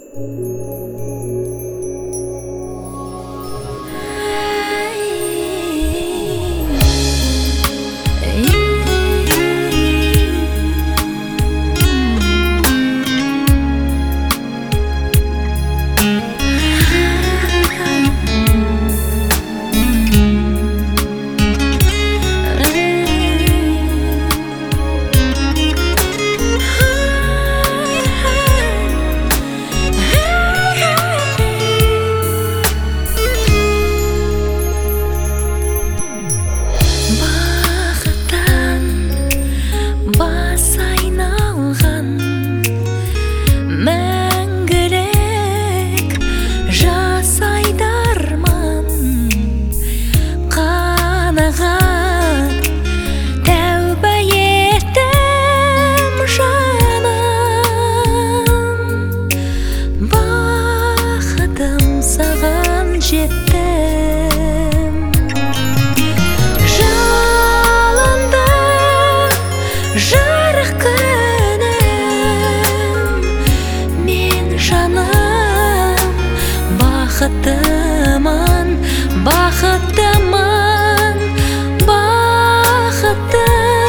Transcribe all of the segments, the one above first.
Бақыттымын, бақыттымын, бақытты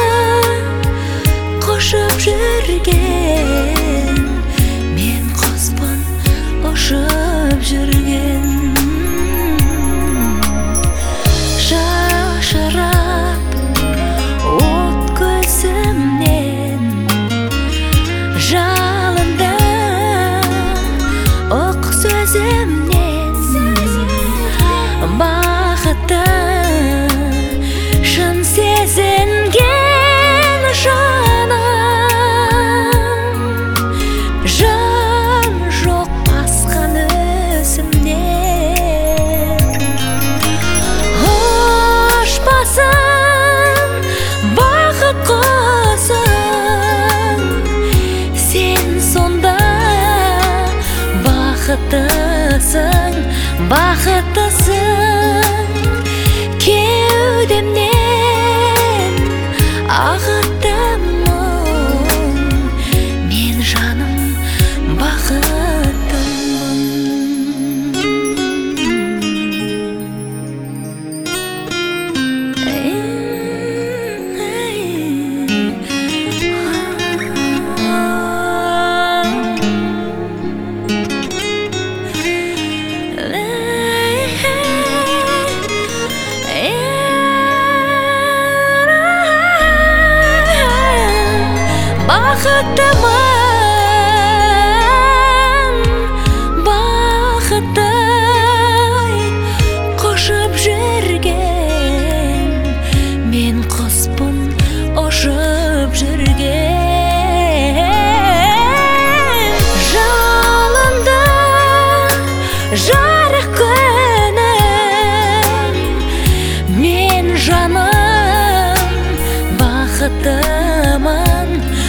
құшып жүрген, мен құспын ұшып жүрген. Шашырап от көзімнен, жалынды оқ сөзімнен. Бақытты шын сезінген жаным, жан жоқ басқан өзімнен. Ұшпасын бақыт құсың, сен сонда бақыттысың, бақыттысың. Кеудемнен ағыттым мұң, мен жаным бақыттымын. Бақыттымын, бақытты құшып жүрген, мен құспын ұшып жүрген. Жалынды жарық күнім, мен жаным бақыттымын,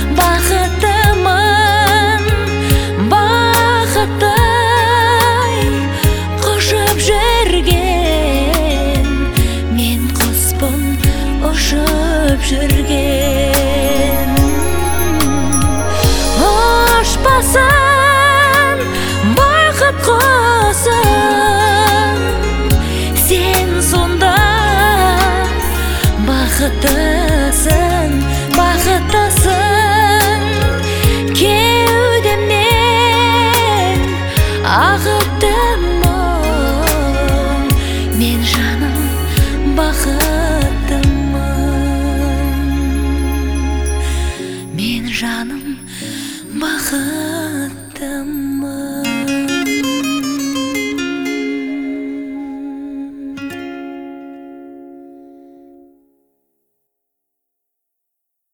бақыттымын, бақытты құшып жүрген, мен құспын ұшып жүрген. Ұшпасын бақыт құсың, сен сонда бақыттысың, бақыттысың. Кеудемнен ағыттым мұң, мен жаным бақыттымын, мен жаным бақыттымын.